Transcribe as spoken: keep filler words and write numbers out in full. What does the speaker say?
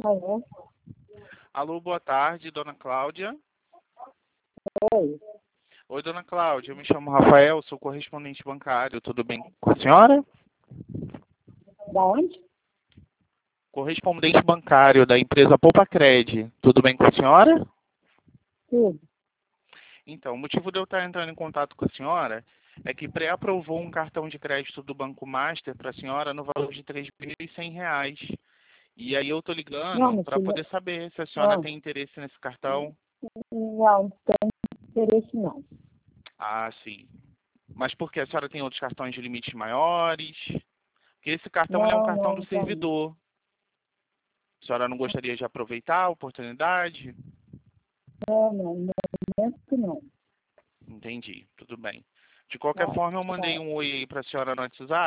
Alô? Alô, boa tarde, dona Cláudia. Oi. Oi, dona Cláudia, eu me chamo Rafael, sou correspondente bancário, tudo bem com a senhora? Da onde? Correspondente bancário da empresa Poupacred, tudo bem com a senhora? Tudo. Então, o motivo de eu estar entrando em contato com a senhora é que pré-aprovou um cartão de crédito do Banco Master para a senhora no valor de três mil e cem reais. E aí eu estou Não, ligando meu para filho. poder saber se a senhora Não, tem interesse nesse cartão. não tem interesse, não. Ah, sim. Mas por que a senhora tem outros cartões de limites maiores? Porque esse cartão ele é um Não, cartão não, do não tem. servidor. A senhora não gostaria de aproveitar a oportunidade? Não, não, no momento não. Entendi, tudo bem. De qualquer Tá, forma, eu mandei tá. um oi aí para a senhora no WhatsApp.